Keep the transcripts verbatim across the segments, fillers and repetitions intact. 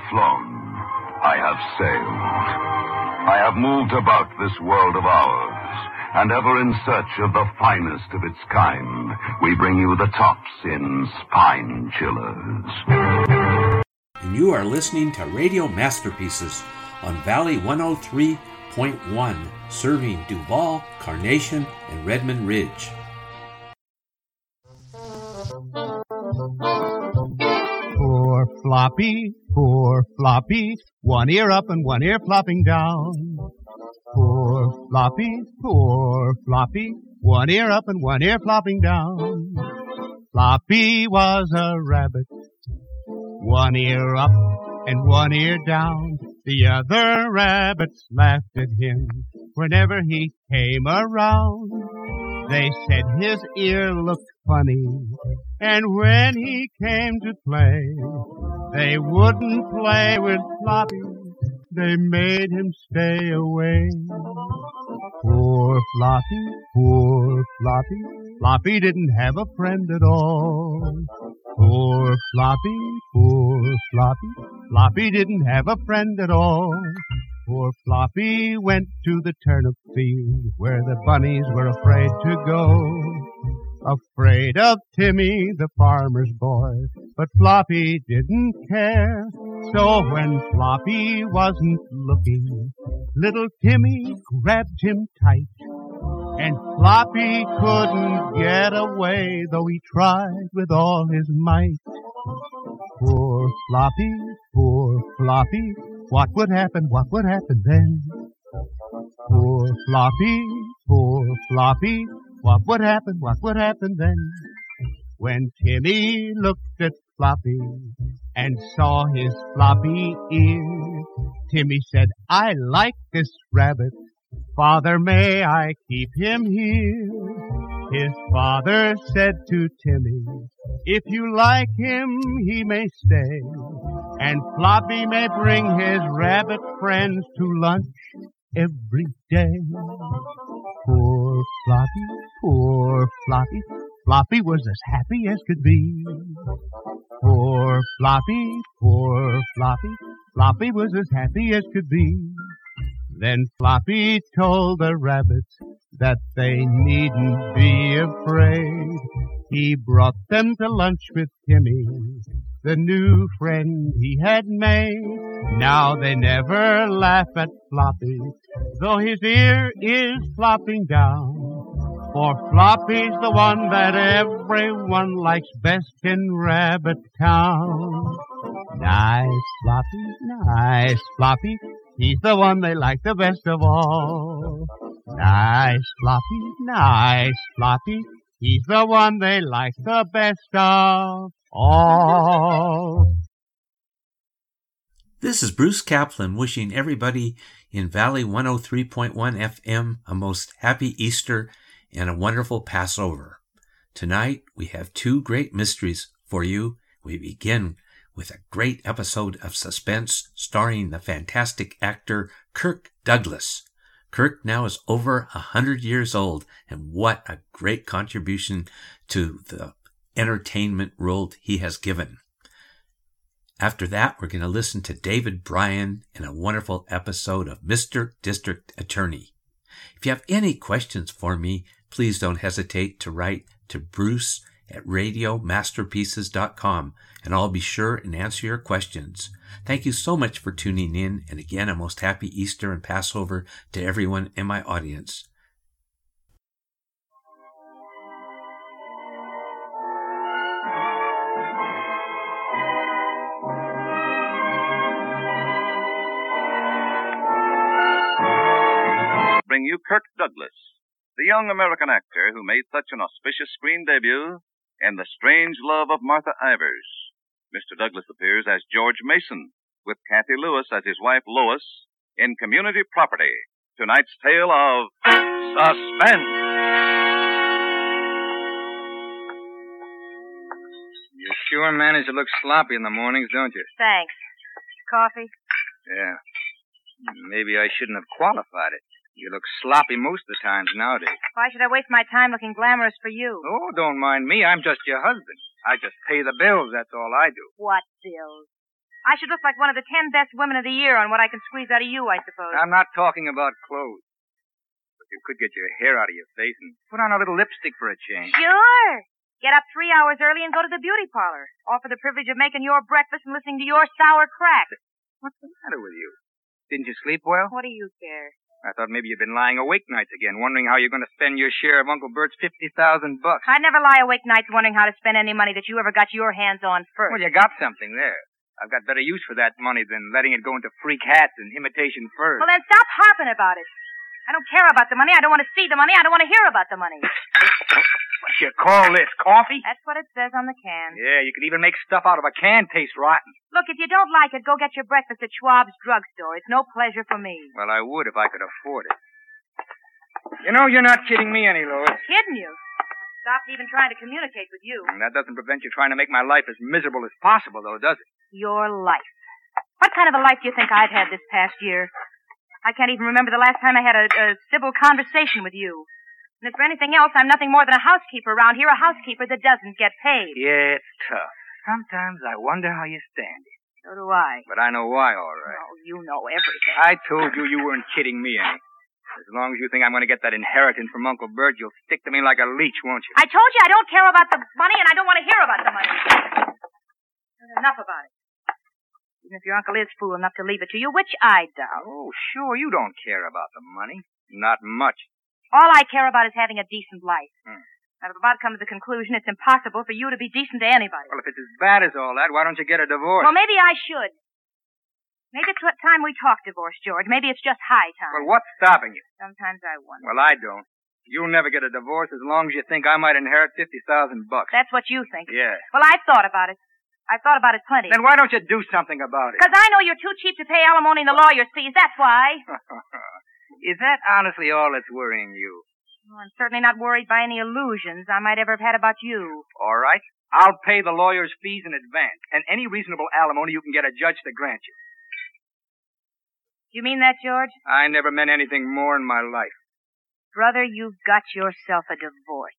flown. I have sailed. I have moved about this world of ours, and ever in search of the finest of its kind, we bring you the tops in Spine Chillers. And you are listening to Radio Masterpieces on Valley one oh three point one, serving Duval, Carnation, and Redmond Ridge. Poor Floppy, poor Floppy, one ear up and one ear flopping down. Poor Floppy, poor Floppy, one ear up and one ear flopping down. Floppy was a rabbit, one ear up and one ear down. The other rabbits laughed at him whenever he came around. They said his ear looked funny, and when he came to play, they wouldn't play with Floppy. They made him stay away. Poor Floppy, poor Floppy, Floppy didn't have a friend at all. Poor Floppy, poor Floppy, Floppy didn't have a friend at all. Poor Floppy went to the turnip field where the bunnies were afraid to go. Afraid of Timmy, the farmer's boy, but Floppy didn't care. So when Floppy wasn't looking, little Timmy grabbed him tight, and Floppy couldn't get away, though he tried with all his might. Poor Floppy, poor Floppy, what would happen, what would happen then? Poor Floppy, poor Floppy, what would happen, what would happen then? When Timmy looked at Floppy and saw his floppy ear, Timmy said, I like this rabbit. Father, may I keep him here? His father said to Timmy, if you like him, he may stay, and Floppy may bring his rabbit friends to lunch every day. Poor Floppy, poor Floppy, Floppy was as happy as could be. Poor Floppy, poor Floppy, Floppy was as happy as could be. Then Floppy told the rabbits that they needn't be afraid. He brought them to lunch with Timmy, the new friend he had made. Now they never laugh at Floppy, though his ear is flopping down. For Floppy's the one that everyone likes best in Rabbit Town. Nice Floppy, nice Floppy, he's the one they like the best of all. Nice Floppy, nice Floppy, he's the one they like the best of all. This is Bruce Kaplan wishing everybody in Valley one oh three point one F M a most happy Easter and a wonderful Passover. Tonight we have two great mysteries for you. We begin with a great episode of suspense starring the fantastic actor Kirk Douglas. Kirk now is over a hundred years old, and what a great contribution to the entertainment world he has given. After that, we're going to listen to David Bryan in a wonderful episode of Mister District Attorney. If you have any questions for me, please don't hesitate to write to Bruce at radio masterpieces dot com, and I'll be sure and answer your questions. Thank you so much for tuning in, and again, a most happy Easter and Passover to everyone in my audience. Bring you Kirk Douglas, the young American actor who made such an auspicious screen debut in The Strange Love of Martha Ivers. Mister Douglas appears as George Mason, with Kathy Lewis as his wife Lois, in Community Property, tonight's tale of suspense. You sure manage to look sloppy in the mornings, don't you? Thanks. Coffee? Yeah. Maybe I shouldn't have qualified it. You look sloppy most of the times nowadays. Why should I waste my time looking glamorous for you? Oh, don't mind me. I'm just your husband. I just pay the bills, that's all I do. What bills? I should look like one of the ten best women of the year on what I can squeeze out of you, I suppose. I'm not talking about clothes. But you could get your hair out of your face and put on a little lipstick for a change. Sure. Get up three hours early and go to the beauty parlor. Offer the privilege of making your breakfast and listening to your sour crack. What's the matter with you? Didn't you sleep well? What do you care? I thought maybe you'd been lying awake nights again, wondering how you're going to spend your share of Uncle Bert's fifty thousand bucks. I'd never lie awake nights wondering how to spend any money that you ever got your hands on first. Well, you got something there. I've got better use for that money than letting it go into freak hats and imitation furs. Well, then stop harping about it. I don't care about the money. I don't want to see the money. I don't want to hear about the money. What you call this, coffee? That's what it says on the can. Yeah, you could even make stuff out of a can taste rotten. Look, if you don't like it, go get your breakfast at Schwab's drugstore. It's no pleasure for me. Well, I would if I could afford it. You know, you're not kidding me any, Lois. Kidding you? Stopped even trying to communicate with you. And that doesn't prevent you trying to make my life as miserable as possible, though, does it? Your life. What kind of a life do you think I've had this past year? I can't even remember the last time I had a, a civil conversation with you. And if for anything else, I'm nothing more than a housekeeper around here, a housekeeper that doesn't get paid. Yeah, it's tough. Sometimes I wonder how you stand it. So do I. But I know why, all right. Oh, you know everything. I told you you weren't kidding me any. As long as you think I'm going to get that inheritance from Uncle Bert, you'll stick to me like a leech, won't you? I told you I don't care about the money, and I don't want to hear about the money. There's enough about it. Even if your uncle is fool enough to leave it to you, which I doubt. Oh, sure, you don't care about the money. Not much. All I care about is having a decent life. Hmm. I've about come to the conclusion it's impossible for you to be decent to anybody. Well, if it's as bad as all that, why don't you get a divorce? Well, maybe I should. Maybe it's what time we talk divorce, George. Maybe it's just high time. Well, what's stopping you? Sometimes I wonder. Well, I don't. You'll never get a divorce as long as you think I might inherit fifty thousand bucks. That's what you think. Yeah. Well, I've thought about it. I've thought about it plenty. Then why don't you do something about it? Because I know you're too cheap to pay alimony and the lawyer's fees. That's why. Is that honestly all that's worrying you? Well, I'm certainly not worried by any illusions I might ever have had about you. All right. I'll pay the lawyer's fees in advance, and any reasonable alimony you can get a judge to grant you. You mean that, George? I never meant anything more in my life. Brother, you've got yourself a divorce.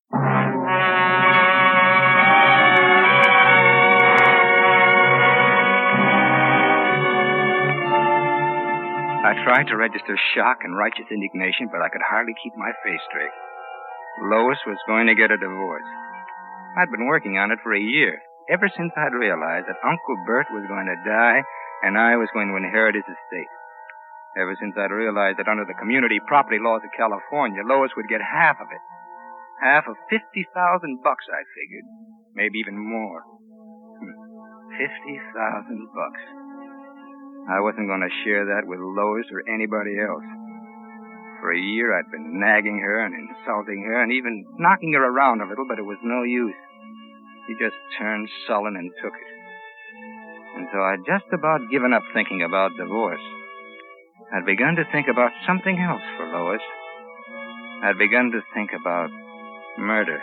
I tried to register shock and righteous indignation, but I could hardly keep my face straight. Lois was going to get a divorce. I'd been working on it for a year, ever since I'd realized that Uncle Bert was going to die and I was going to inherit his estate. Ever since I'd realized that under the community property laws of California, Lois would get half of it. Half of fifty thousand bucks, I figured. Maybe even more. Fifty thousand bucks. I wasn't going to share that with Lois or anybody else. For a year, I'd been nagging her and insulting her and even knocking her around a little, but it was no use. She just turned sullen and took it. And so I'd just about given up thinking about divorce. I'd begun to think about something else for Lois. I'd begun to think about murder.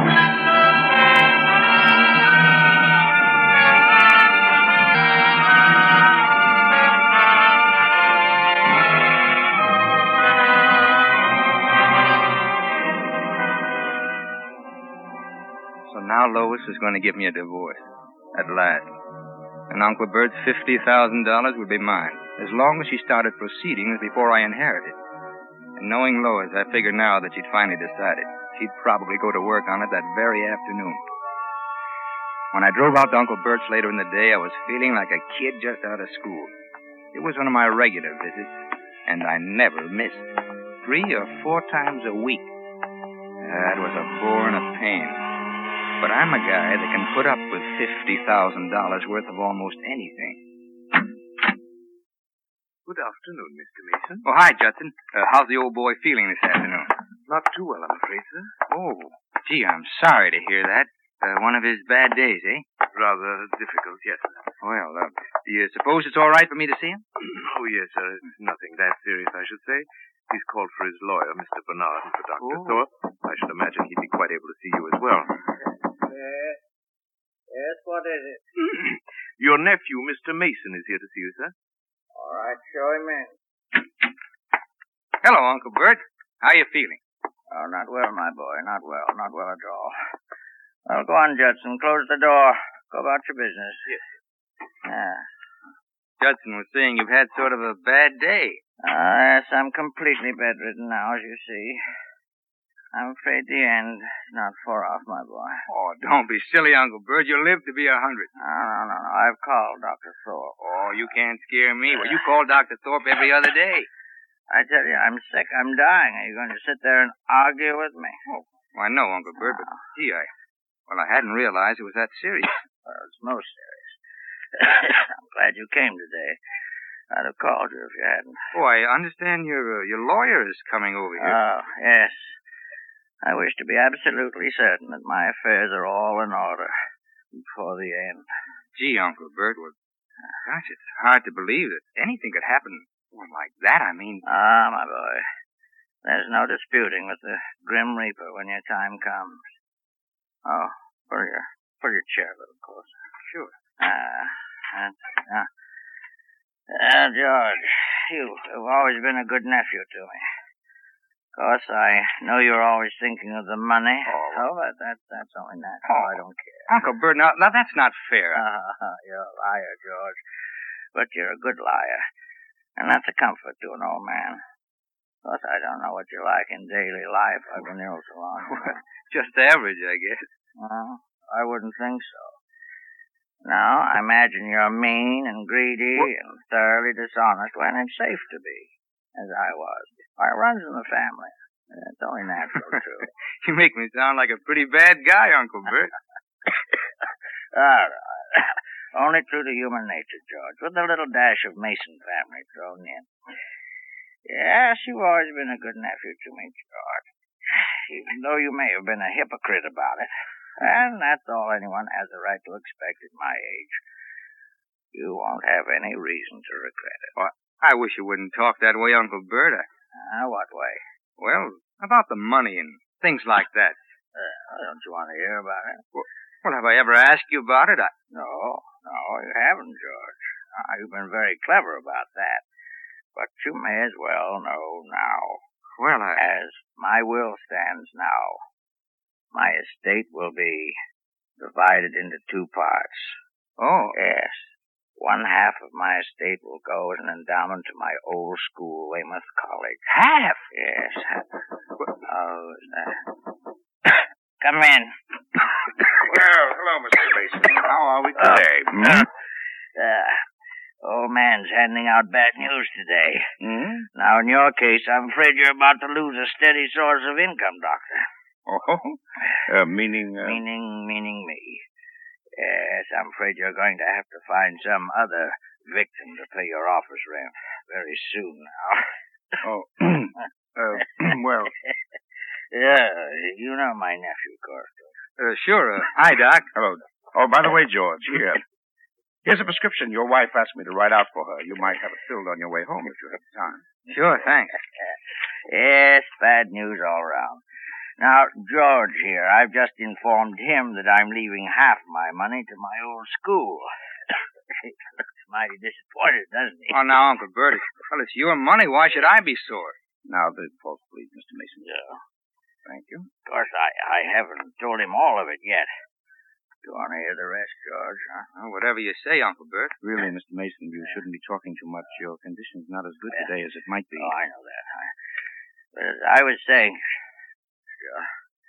So now Lois was going to give me a divorce. At last. And Uncle Bert's fifty thousand dollars would be mine, as long as she started proceedings before I inherited. And knowing Lois, I figured now that she'd finally decided. She'd probably go to work on it that very afternoon. When I drove out to Uncle Bert's later in the day, I was feeling like a kid just out of school. It was one of my regular visits, and I never missed. Three or four times a week. That was a bore and a pain. But I'm a guy that can put up with fifty thousand dollars worth of almost anything. Good afternoon, Mister Mason. Oh, hi, Judson. Uh, how's the old boy feeling this afternoon? Not too well, I'm afraid, sir. Oh, gee, I'm sorry to hear that. Uh, one of his bad days, eh? Rather difficult, yes, sir. Well, uh, do you suppose it's all right for me to see him? Oh, yes, sir. It's nothing that serious, I should say. He's called for his lawyer, Mister Bernard, and for Doctor Oh. Thorpe. I should imagine he'd be quite able to see you as well. Yes. Yes, what is it? Your nephew, Mister Mason, is here to see you, sir. All right, show him in. Hello, Uncle Bert. How are you feeling? Oh, not well, my boy. Not well. Not well at all. Well, go on, Judson. Close the door. Go about your business. Yes. Yeah. Judson was saying you've had sort of a bad day. Ah, yes, I'm completely bedridden now, as you see. I'm afraid the end is not far off, my boy. Oh, don't be silly, Uncle Bert. You'll live to be a hundred. No, no, no, no. I've called Doctor Thorpe. Oh, you can't scare me. Well, you call Doctor Thorpe every other day. I tell you, I'm sick. I'm dying. Are you going to sit there and argue with me? Oh, why, no, Uncle Bert, but, gee, I... Well, I hadn't realized it was that serious. Well, it's most serious. I'm glad you came today. I'd have called you if you hadn't. Oh, I understand your, uh, your lawyer is coming over here. Oh, yes. I wish to be absolutely certain that my affairs are all in order before the end. Gee, Uncle Bert, well, gosh, it's hard to believe that anything could happen well, like that. I mean... Ah, my boy, there's no disputing with the Grim Reaper when your time comes. Oh, pull your, pull your chair a little closer. Sure. Ah, that's... Ah. Ah, George, you have always been a good nephew to me. Of course, I know you're always thinking of the money. Oh, oh but that, that's only natural. Oh, I don't care. Uncle Bert, now, now that's not fair. Uh, you're a liar, George. But you're a good liar. And that's a comfort to an old man. Of course, I don't know what you're like in daily life. I've been ill so long. Just average, I guess. Well, I wouldn't think so. Now, I imagine you're mean and greedy what? and thoroughly dishonest when it's safe to be, as I was. It runs in the family. It's only natural, too. You make me sound like a pretty bad guy, Uncle Bert. All right. Only true to human nature, George, with a little dash of Mason family thrown in. Yes, you've always been a good nephew to me, George, even though you may have been a hypocrite about it. And that's all anyone has a right to expect at my age. You won't have any reason to regret it. Well, I wish you wouldn't talk that way, Uncle Bert. Uh, what way? Well, about the money and things like that. Uh, don't you want to hear about it? Well, well, have I ever asked you about it? I... No, no, you haven't, George. Uh, you've been very clever about that. But you may as well know now. Well, I... As my will stands now, my estate will be divided into two parts. Oh. Yes. One half of my estate will go as an endowment to my old school, Weymouth College. Half? Yes, half. Oh, uh, come in. Well, hello, Mister Mason. How are we today? Uh, hmm? uh, old man's handing out bad news today. Hmm? Now, in your case, I'm afraid you're about to lose a steady source of income, Doctor. Oh? Uh, meaning... Uh... Meaning, meaning me. Yes, I'm afraid you're going to have to find some other victim to pay your office rent very soon now. Oh, uh, well... Yeah, you know my nephew, of course. Uh, sure. Uh, hi, Doc. Hello. Oh, by the way, George, here. Here's a prescription your wife asked me to write out for her. You might have it filled on your way home if you have time. Sure, thanks. Yes, bad news all around. Now, George here, I've just informed him that I'm leaving half my money to my old school. He looks mighty disappointed, doesn't he? Oh, now, Uncle Bert, well, it's your money. Why should I be sore? Now, the false please, Mister Mason. Yeah. Thank you. Of course, I, I haven't told him all of it yet. Do you want to hear the rest, George? Huh? Well, whatever you say, Uncle Bert. Really, Mister Mason, you shouldn't be talking too much. Your condition's not as good yeah. today as it might be. Oh, I know that. I, but as I was saying... Sure.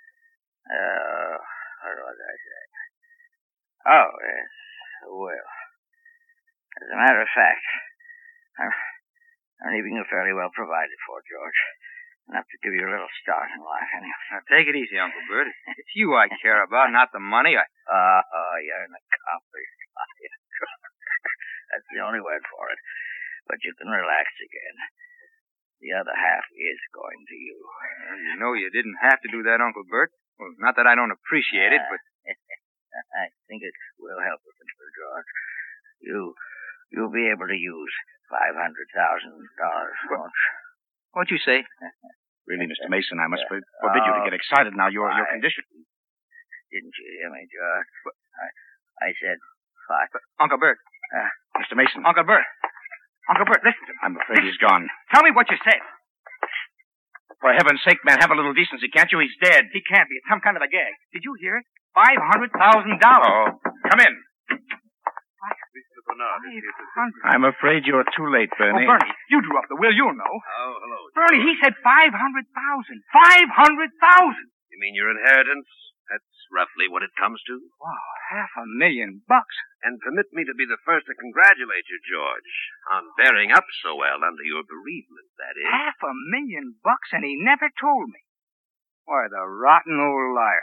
Uh, what was I saying? Oh, yes. Well, as a matter of fact, I'm, I'm leaving you fairly well provided for, George. Enough to give you a little start in life, anyway. Now, take it easy, Uncle Bert. It's you I care about, not the money. I... Uh, oh, you're an accomplished liar. That's the only word for it. But you can relax again. The other half is going to you. Well, you know you didn't have to do that, Uncle Bert. Well, not that I don't appreciate uh, it, but... I think it will help us, Mister George. You, you'll be able to use five hundred thousand dollars, won't you? What'd you say? Really, Mister Mason, I must forbid oh, you to get excited now. Your your condition. Didn't you hear me, George? I, I said five. But, Uncle Bert. Uh, Mister Mason. Uncle Bert. Uncle Bert, listen to me. I'm afraid he's gone. Tell me what you said. For heaven's sake, man, have a little decency, can't you? He's dead. He can't be. It's some kind of a gag. Did you hear it? Five hundred thousand dollars. Oh, come in. This is Bernard is here to see. I'm afraid you're too late, Bernie. Oh, Bernie, you drew up the will. You'll know. Oh, hello. Bernie, he said five hundred thousand. five hundred thousand. You mean your inheritance? That's roughly what it comes to. Wow, half a million bucks. And permit me to be the first to congratulate you, George, on bearing up so well under your bereavement, that is. Half a million bucks, and he never told me. Why, the rotten old liar.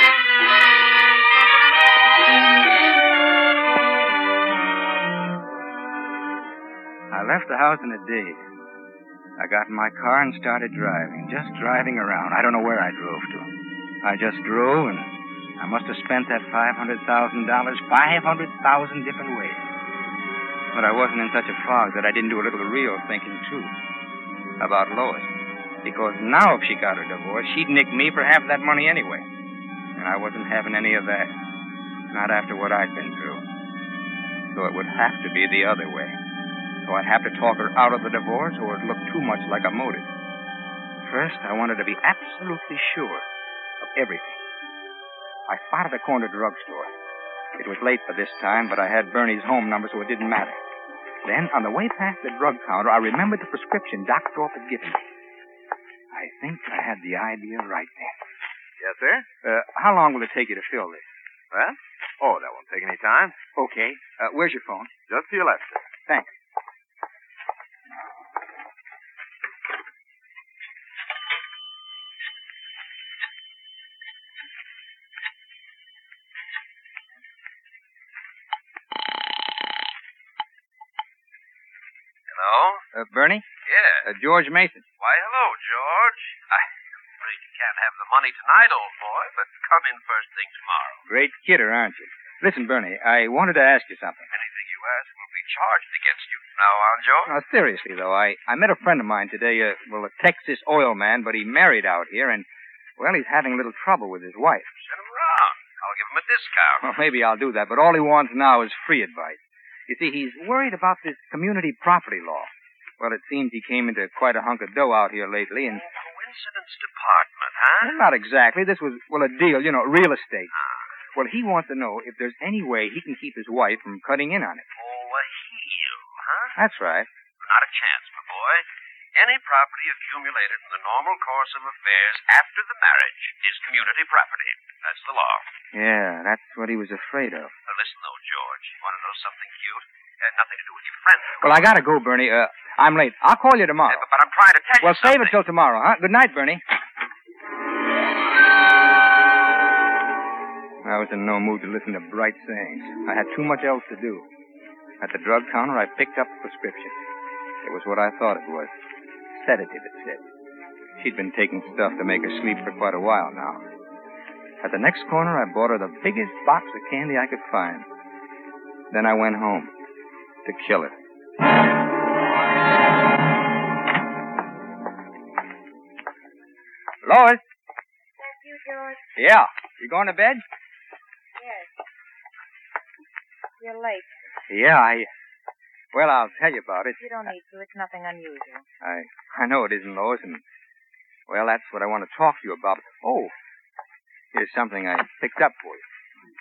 I left the house in a daze. I got in my car and started driving, just driving around. I don't know where I drove to. I just drove, and I must have spent that five hundred thousand dollars five hundred thousand different ways. But I wasn't in such a fog that I didn't do a little real thinking, too, about Lois. Because now if she got her divorce, she'd nick me for half that money anyway. And I wasn't having any of that. Not after what I'd been through. So it would have to be the other way. So I'd have to talk her out of the divorce, or it'd look too much like a motive. First, I wanted to be absolutely sure of everything. I spotted a corner drugstore. It was late for this time, but I had Bernie's home number, so it didn't matter. Then, on the way past the drug counter, I remembered the prescription Doc Thorpe had given me. I think I had the idea right then. Yes, sir? Uh, how long will it take you to fill this? Well? Oh, that won't take any time. Okay. Uh, where's your phone? Just to your left, sir. Thanks. Hello? Uh, Bernie? Yeah. Uh, George Mason. Why, hello, George. I'm afraid you can't have the money tonight, old boy, but come in first thing tomorrow. Great kidder, aren't you? Listen, Bernie, I wanted to ask you something. Anything you ask will be charged against you. Now on, George? Now, seriously, though, I, I met a friend of mine today, uh, well, a Texas oil man, but he married out here, and, well, he's having a little trouble with his wife. Send him around. I'll give him a discount. Well, maybe I'll do that, but all he wants now is free advice. You see, he's worried about this community property law. Well, it seems he came into quite a hunk of dough out here lately, and... Coincidence department, huh? Well, not exactly. This was, well, a deal, you know, real estate. Well, he wants to know if there's any way he can keep his wife from cutting in on it. Oh, a heel, huh? That's right. Not a chance, my boy. Any property accumulated in the normal course of affairs after the marriage is community property. That's the law. Yeah, that's what he was afraid of. Now, listen, though, George. You want to know something cute? It had nothing to do with your friend. Well, I gotta go, Bernie. Uh, I'm late. I'll call you tomorrow. Yeah, but, but I'm trying to tell you Well, save something. it till tomorrow, huh? Good night, Bernie. I was in no mood to listen to bright sayings. I had too much else to do. At the drug counter, I picked up the prescription. It was what I thought it was. Sedative, it said. She'd been taking stuff to make her sleep for quite a while now. At the next corner, I bought her the biggest box of candy I could find. Then I went home to kill her. Lois? That's you, George? Yeah. You going to bed? Yes. You're late. Yeah, I... Well, I'll tell you about it. You don't need to. It's nothing unusual. I I know it isn't, Lois, and... Well, that's what I want to talk to you about. Oh, here's something I picked up for you.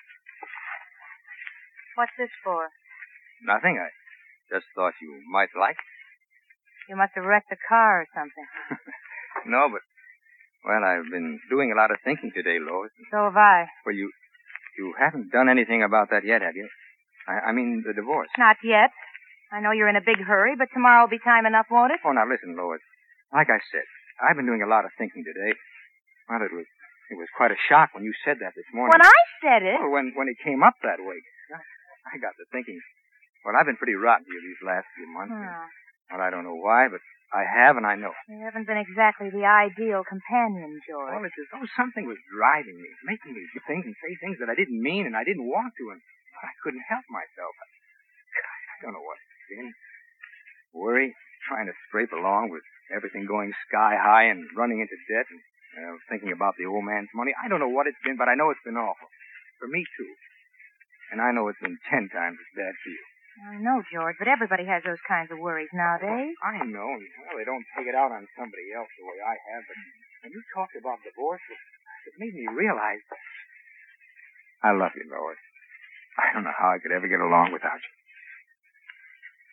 What's this for? Nothing. I just thought you might like it. You must have wrecked the car or something. No, but... Well, I've been doing a lot of thinking today, Lois. So have I. Well, you... You haven't done anything about that yet, have you? I, I mean, the divorce. Not yet. I know you're in a big hurry, but tomorrow will be time enough, won't it? Oh, now listen, Lois. Like I said, I've been doing a lot of thinking today. Well, it was it was quite a shock when you said that this morning. When I said it? Well, when, when it came up that way. I got to thinking, well, I've been pretty rotten to you these last few months. Hmm. And, well, I don't know why, but I have, and I know. You haven't been exactly the ideal companion, George. Well, it's as though something was driving me, making me do things and say things that I didn't mean and I didn't want to, and I couldn't help myself. I don't know what it's been. Worry, trying to scrape along with everything going sky high and running into debt and uh, thinking about the old man's money. I don't know what it's been, but I know it's been awful. For me, too. And I know it's been ten times as bad for you. I know, George, but everybody has those kinds of worries nowadays. I know, and well, they don't take it out on somebody else the way I have, but when you talked about divorce, it, it made me realize I love you, Lois. I don't know how I could ever get along without you.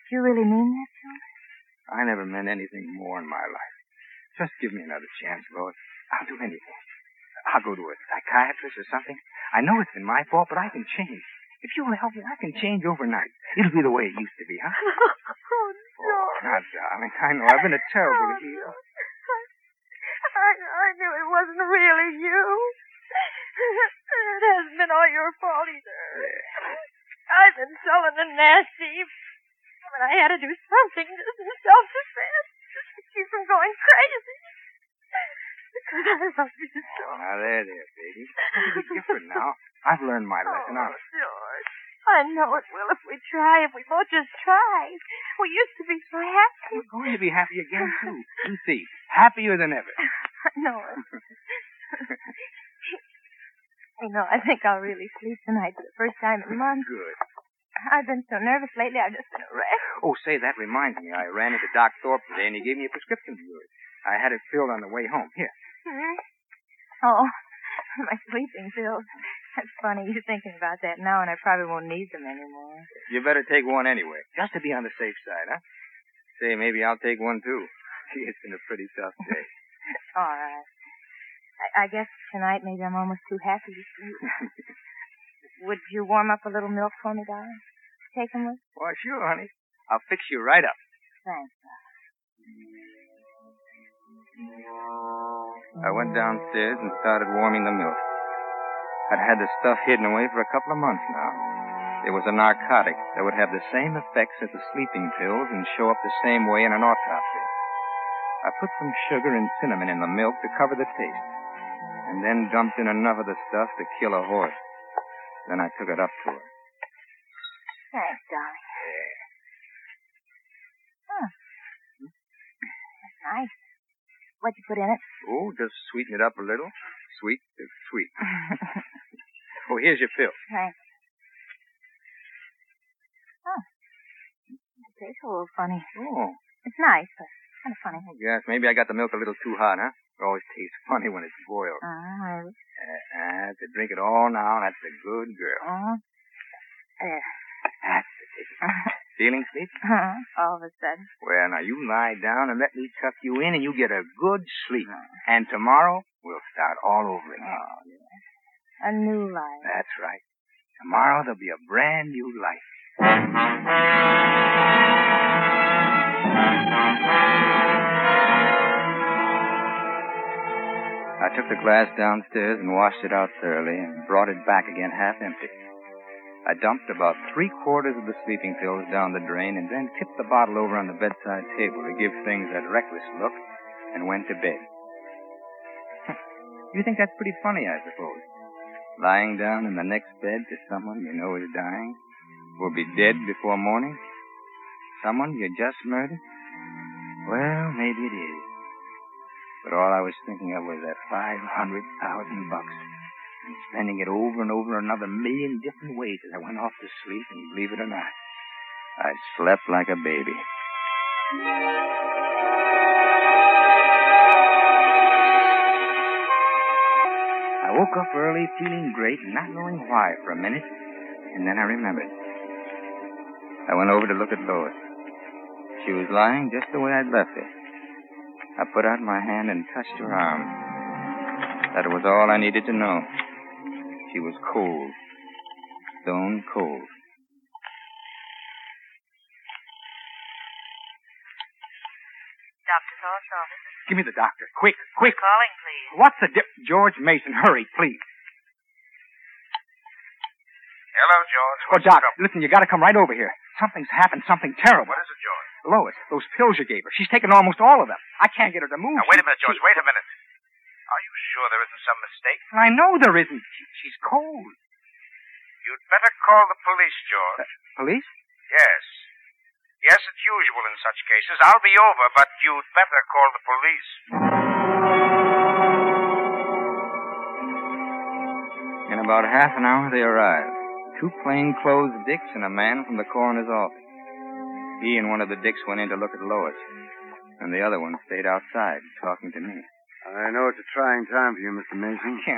you really mean that, George? I never meant anything more in my life. Just give me another chance, Lois. I'll do anything. I'll go to a psychiatrist or something. I know it's been my fault, but I can change. If you'll help me, I can change overnight. It'll be the way it used to be, huh? Oh, George. Now, darling, I know I've been a terrible Oh, heel. I, I knew it wasn't really you. It hasn't been all your fault either. I've been sullen and nasty. But I had to do something just in self-defense to keep you from going crazy. Because I love you so. Now, there, there, baby. It'll be different now. I've learned my lesson, Oh, honest. George. I know it will if we try, if we both just try. We used to be so happy. We're going to be happy again, too. You see, happier than ever. I know it. You know, I think I'll really sleep tonight for the first time in months. Good. I've been so nervous lately, I've just been a wreck. Oh, say, that reminds me. I ran into Doc Thorpe today, and he gave me a prescription of yours. I had it filled on the way home. Here. Hmm? Oh, my sleeping pills. That's funny. You're thinking about that now, and I probably won't need them anymore. You better take one anyway, just to be on the safe side, huh? Say, maybe I'll take one, too. Gee, it's been a pretty tough day. All right. I, I guess tonight maybe I'm almost too happy to sleep. Would you warm up a little milk for me, darling? Take them with? Why, sure, honey. I'll fix you right up. Thanks. I went downstairs and started warming the milk. I'd had the stuff hidden away for a couple of months now. It was a narcotic that would have the same effects as the sleeping pills and show up the same way in an autopsy. I put some sugar and cinnamon in the milk to cover the taste, and then dumped in enough of the stuff to kill a horse. Then I took it up to her. Thanks, darling. Yeah. Huh. That's nice. What'd you put in it? Oh, just sweeten it up a little. Sweet is sweet. Oh, here's your pill. Thanks. Oh. It tastes a little funny. Oh. It's nice, but kind of funny. Yes, maybe I got the milk a little too hot, huh? It always tastes funny when it's boiled. Uh, Uh, uh, to drink it all now, that's a good girl. uh, there. That's the ticket. Feeling sleepy? Uh, all of a sudden. Well, now you lie down and let me tuck you in and you get a good sleep. And tomorrow, we'll start all over again. Oh, yeah. A new life. That's right. Tomorrow there'll be a brand new life. I took the glass downstairs and washed it out thoroughly and brought it back again half empty. I dumped about three quarters of the sleeping pills down the drain and then tipped the bottle over on the bedside table to give things that reckless look and went to bed. You think that's pretty funny, I suppose? Lying down in the next bed to someone you know is dying, will be dead before morning? Someone you just murdered? Well, maybe it is. But all I was thinking of was that five hundred thousand bucks. And spending it over and over another million different ways as I went off to sleep, and believe it or not, I slept like a baby. I woke up early, feeling great, not knowing why for a minute, and then I remembered. I went over to look at Lois. She was lying just the way I'd left her. I put out my hand and touched her arm. That was all I needed to know. She was cold. Stone cold. Doctor Thorpe's office. Give me the doctor. Quick, quick. Calling, please. What's the dip? George Mason, hurry, please. Hello, George. Oh, Doc, listen, you gotta come right over here. Something's happened, something terrible. What is it, George? Lois, those pills you gave her. She's taken almost all of them. I can't get her to move. Now, wait a She- minute, George. she- Wait a minute. Are you sure there isn't some mistake? I know there isn't. She, she's cold. You'd better call the police, George. Uh, police? Yes. Yes, it's usual in such cases. I'll be over, but you'd better call the police. In about half an hour, they arrived. Two plainclothes dicks and a man from the coroner's office. He and one of the dicks went in to look at Lois, and the other one stayed outside talking to me. I know it's a trying time for you, Mister Mason. I can't understand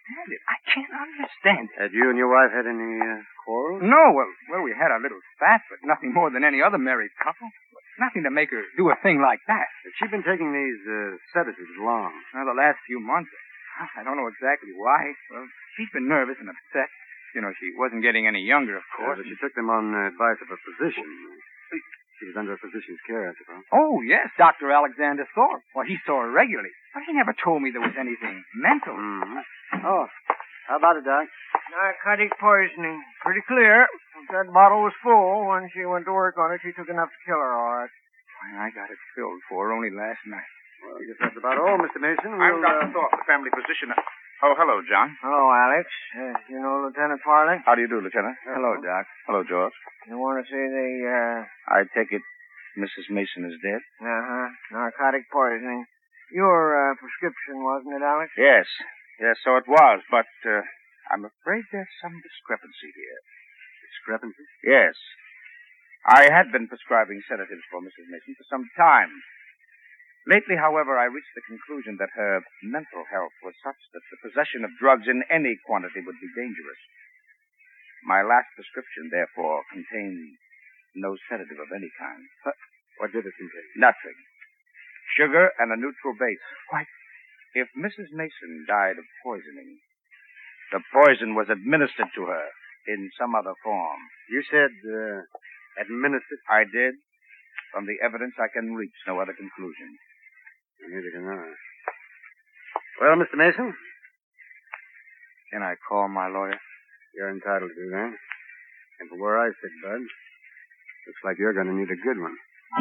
understand it. I can't understand it. Had you and your wife had any uh, quarrels? No, well, well, we had our little spat, but nothing more than any other married couple. Nothing to make her do a thing like that. Has she been taking these uh, sedatives long? Well, the last few months. I don't know exactly why. Well, she's been nervous and upset. You know, she wasn't getting any younger, of course. Yeah, but she took them on uh, advice of a physician. She was under a physician's care, I suppose. Oh, yes, Doctor Alexander Thorpe. Well, he saw her regularly. But he never told me there was anything mental. Mm-hmm. Oh, how about it, Doc? Narcotic poisoning. Pretty clear. If that bottle was full, when she went to work on it, she took enough to kill her, all right. Why, I got it filled for her only last night. Well, I guess that's about all, Mister Mason. I'm We'll, Doctor uh... Thorpe, the family physician. Oh, hello, John. Hello, Alex. Uh, you know Lieutenant Farley? How do you do, Lieutenant? Hello, Doc. Hello, George. You want to see the, uh... I take it Missus Mason is dead? Uh-huh. Narcotic poisoning. Your uh, prescription, wasn't it, Alex? Yes. Yes, so it was, but uh, I'm afraid there's some discrepancy here. Discrepancy? Yes. I had been prescribing sedatives for Missus Mason for some time. Lately, however, I reached the conclusion that her mental health was such that the possession of drugs in any quantity would be dangerous. My last prescription, therefore, contained no sedative of any kind. What, what did it contain? Nothing. Sugar and a neutral base. Why, if Missus Mason died of poisoning, the poison was administered to her in some other form. You said, uh, administered? I did. From the evidence, I can reach no other conclusion. Neither can I. Well, Mister Mason? Can I call my lawyer? You're entitled to do that. And for where I sit, Bud, looks like you're going to need a good one.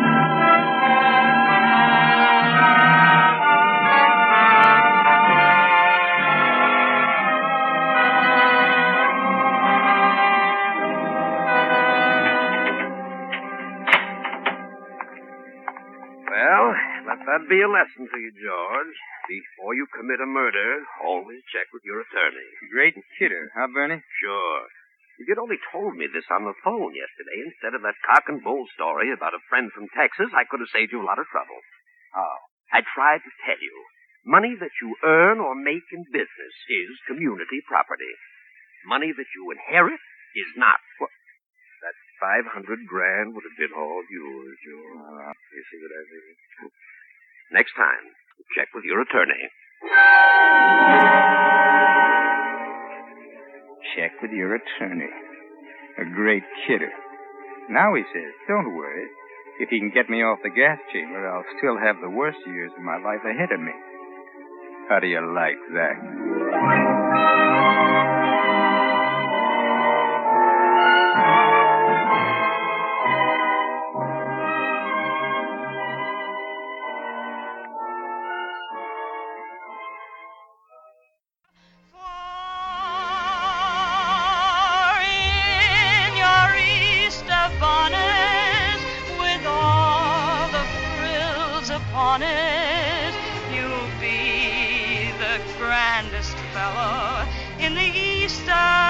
Well, let that be a lesson to you, George. Before you commit a murder, always check with your attorney. Great kidder, huh, Bernie? Sure. If you'd only told me this on the phone yesterday instead of that cock and bull story about a friend from Texas, I could have saved you a lot of trouble. Oh. I tried to tell you. Money that you earn or make in business is community property. Money that you inherit is not. What? That five hundred grand would have been all yours, George. Uh, you see what I mean? Next time, check with your attorney. Check with your attorney. A great kidder. Now he says, don't worry. If he can get me off the gas chamber, I'll still have the worst years of my life ahead of me. How do you like that? In the Easter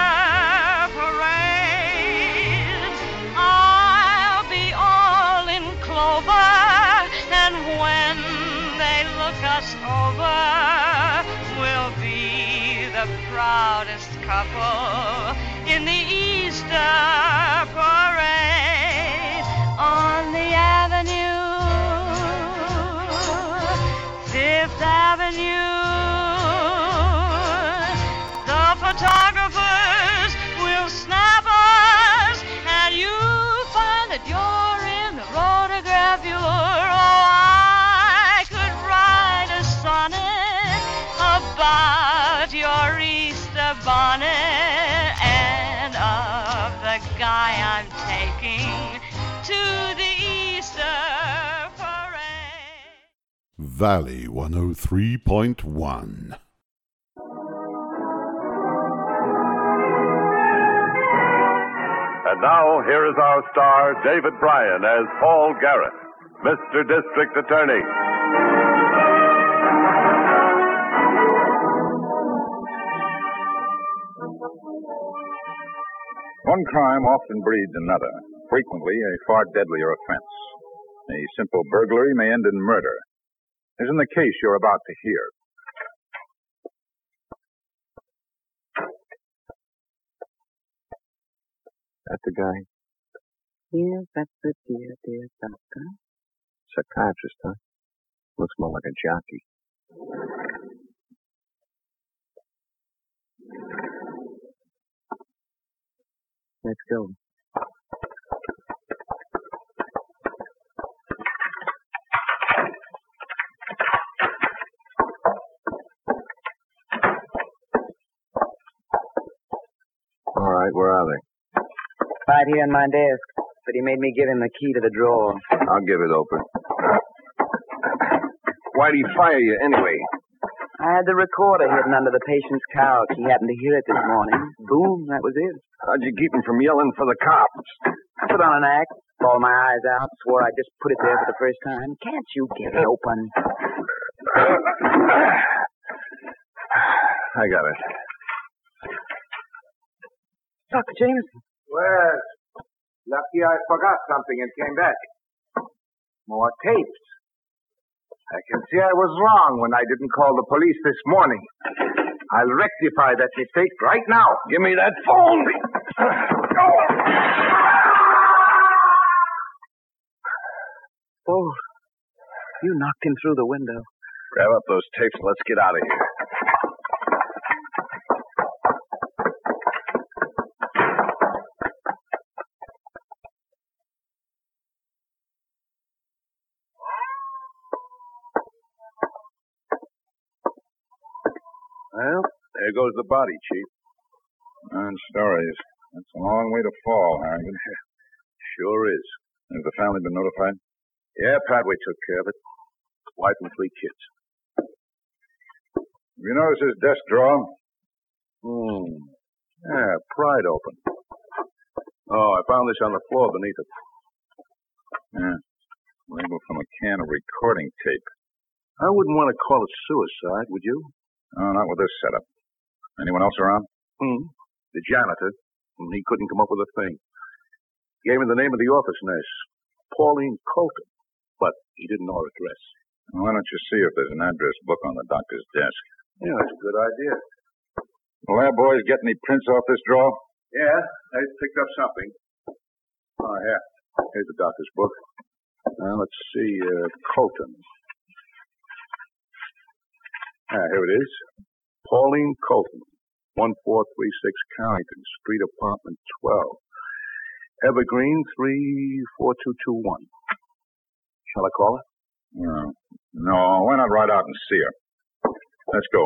parade, I'll be all in clover, and when they look us over, we'll be the proudest couple in the Easter parade. On the avenue, Fifth Avenue, photographers will snap us, and you'll find that you're in the photograph you're. Oh, I could write a sonnet about your Easter bonnet and of the guy I'm taking to the Easter parade. Valley one oh three point one. And now, here is our star, David Bryan, as Paul Garrett, Mister District Attorney. One crime often breeds another, frequently a far deadlier offense. A simple burglary may end in murder, as in the case you're about to hear. That the guy? Yes, that's it, dear, dear doctor. Psychiatrist, huh? Looks more like a jockey. Let's go. All right, where are they? Right here on my desk. But he made me give him the key to the drawer. I'll give it open. Why'd he fire you anyway? I had the recorder hidden under the patient's couch. He happened to hear it this morning. Boom, that was it. How'd you keep him from yelling for the cops? I put on an act, bawled my eyes out, swore I'd just put it there for the first time. Can't you get it open? I got it. Doctor Jameson. Well, lucky I forgot something and came back. More tapes. I can see I was wrong when I didn't call the police this morning. I'll rectify that mistake right now. Give me that phone. Oh, you knocked him through the window. Grab up those tapes and let's get out of here. Well, there goes the body, Chief. Nine stories. That's a long way to fall, Harrigan. Sure is. Has the family been notified? Yeah, Padway took care of it. Wife and three kids. Have you noticed his desk drawer? Hmm. Yeah, pried open. Oh, I found this on the floor beneath it. Yeah. Label from a can of recording tape. I wouldn't want to call it suicide, would you? No, not with this setup. Anyone else around? Hmm. The janitor. He couldn't come up with a thing. Gave me the name of the office nurse, Pauline Colton, but he didn't know her address. Well, why don't you see if there's an address book on the doctor's desk? Yeah, that's a good idea. The lab boys get any prints off this drawer? Yeah, I picked up something. Oh, yeah. Here's the doctor's book. Now, let's see, uh, Colton. Ah, here it is. Pauline Colton, one four three six Carrington Street, apartment twelve. Evergreen, three four two two one. Shall I call her? No. No, why not ride out and see her? Let's go.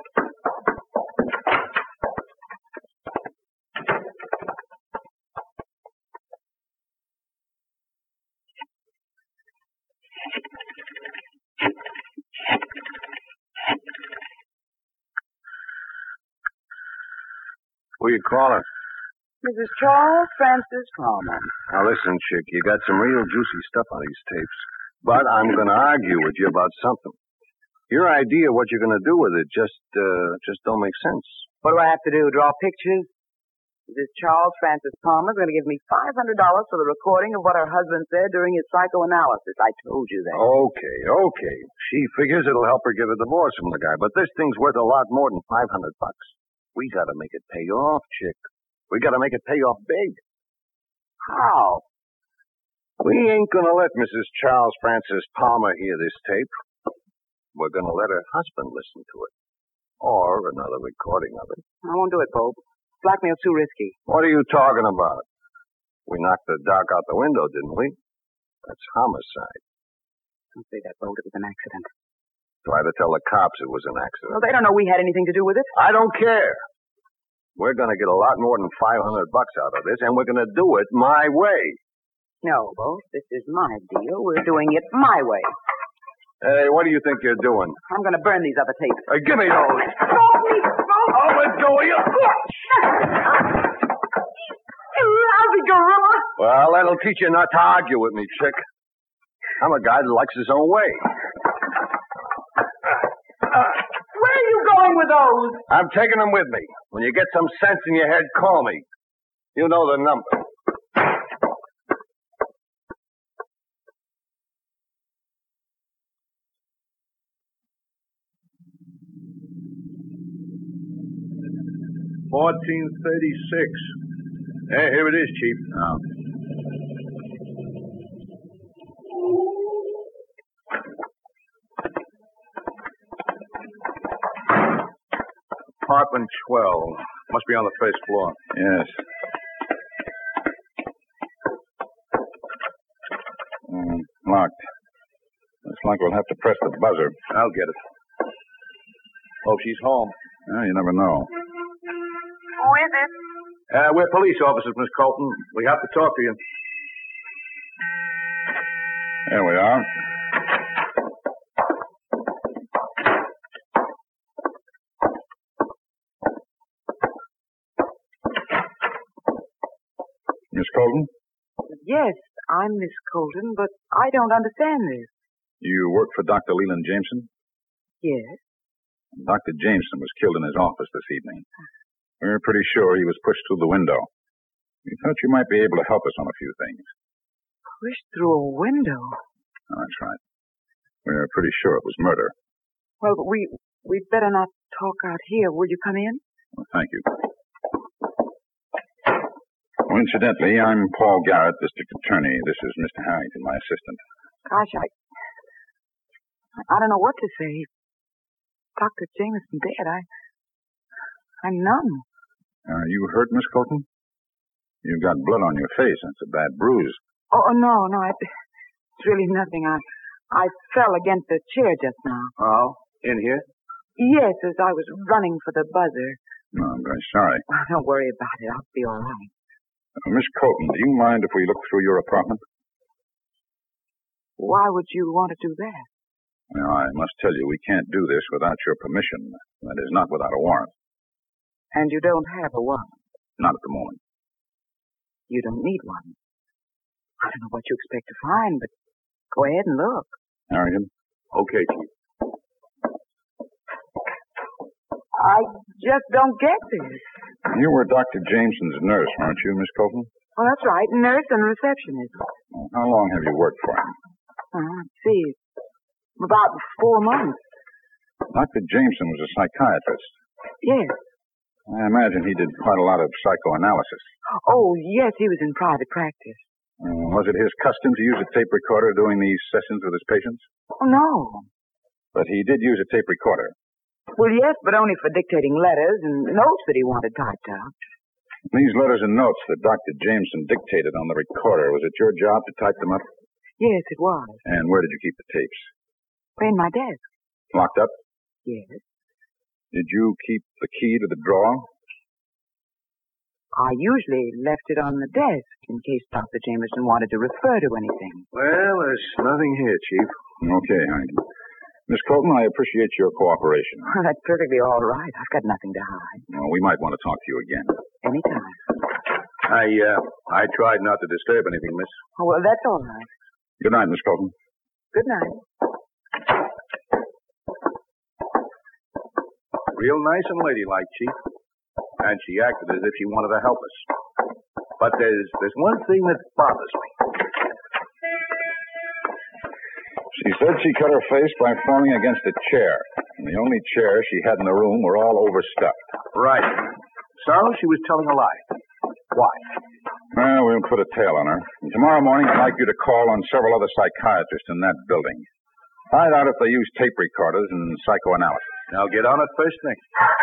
Who you calling? Missus Charles Francis Palmer. Now listen, chick, you got some real juicy stuff on these tapes. But I'm going to argue with you about something. Your idea of what you're going to do with it just, uh, just don't make sense. What do I have to do? Draw pictures? Missus Charles Francis Palmer is going to give me five hundred dollars for the recording of what her husband said during his psychoanalysis. I told you that. Okay, okay. She figures it'll help her get a divorce from the guy, but this thing's worth a lot more than five hundred bucks. We got to make it pay off, chick. We got to make it pay off big. How? We ain't going to let Missus Charles Francis Palmer hear this tape. We're going to let her husband listen to it. Or another recording of it. I won't do it, Pope. Blackmail's too risky. What are you talking about? We knocked the doc out the window, didn't we? That's homicide. Don't say that, Pope. It was an accident. Try to tell the cops it was an accident. Well, they don't know we had anything to do with it. I don't care. We're going to get a lot more than five hundred bucks out of this, and we're going to do it my way. No, Bo, this is my deal. We're doing it my way. Hey, what do you think you're doing? I'm going to burn these other tapes. Hey, give me those. Stop me, Bo! I'll let go of you. You lousy gorilla! Well, that'll teach you not to argue with me, chick. I'm a guy that likes his own way. Where are you going with those? I'm taking them with me. When you get some sense in your head, call me. You know the number. Fourteen thirty-six. Hey, here it is, Chief. Oh. Apartment twelve. Must be on the first floor. Yes. Mm, locked. Looks like we'll have to press the buzzer. I'll get it. Oh, she's home. Well, you never know. Who is it? Uh, we're police officers, Miss Colton. We have to talk to you. There we are. Miss Colton, Yes, I'm Miss Colton, but I don't understand this. you work for Doctor Leland Jameson? Yes? Doctor Jameson was killed in his office this evening. We're pretty sure he was pushed through the window. We thought you might be able to help us on a few things. Pushed through a window? Oh, that's right. We're pretty sure it was murder. Well, but we, we'd better not talk out here. Will you come in? Well, thank you. Oh, incidentally, I'm Paul Garrett, district attorney. This is Mister Harrington, my assistant. Gosh, I... I don't know what to say. Doctor Jameson dead. I... I'm numb. Are you hurt, Miss Colton? You've got blood on your face. That's a bad bruise. Oh, no, no. I, it's really nothing. I... I fell against a chair just now. Oh, in here? Yes, as I was running for the buzzer. No, I'm very sorry. Don't worry about it. I'll be all right. Uh, Miss Colton, do you mind if we look through your apartment? Why would you want to do that? Well, I must tell you, we can't do this without your permission. That is, not without a warrant. And you don't have a warrant? Not at the moment. You don't need one. I don't know what you expect to find, but go ahead and look. Harrington? Okay, Chief. I just don't get this. You were Doctor Jameson's nurse, weren't you, Miss Colton? Oh, that's right. Nurse and receptionist. Well, how long have you worked for him? Oh, let's see. About four months. Doctor Jameson was a psychiatrist. Yes. I imagine he did quite a lot of psychoanalysis. Oh, yes, he was in private practice. Uh, was it his custom to use a tape recorder during these sessions with his patients? Oh, no. But he did use a tape recorder. Well, yes, but only for dictating letters and notes that he wanted typed out. These letters and notes that Doctor Jameson dictated on the recorder, was it your job to type them up? Yes, it was. And where did you keep the tapes? In my desk. Locked up? Yes. Did you keep the key to the drawer? I usually left it on the desk in case Doctor Jameson wanted to refer to anything. Well, there's nothing here, Chief. Okay, Harrington. Miss Colton, I appreciate your cooperation. Oh, that's perfectly all right. I've got nothing to hide. Well, we might want to talk to you again. Anytime. I, uh, I tried not to disturb anything, miss. Oh, well, that's all right. Good night, Miss Colton. Good night. Real nice and ladylike, Chief. And she acted as if she wanted to help us. But there's, there's one thing that bothers me. She said she cut her face by falling against a chair. And the only chairs she had in the room were all overstuffed. Right. So she was telling a lie. Why? Well, we'll put a tail on her. And tomorrow morning, I'd like you to call on several other psychiatrists in that building. Find out if they use tape recorders and psychoanalysis. I'll get on it first thing.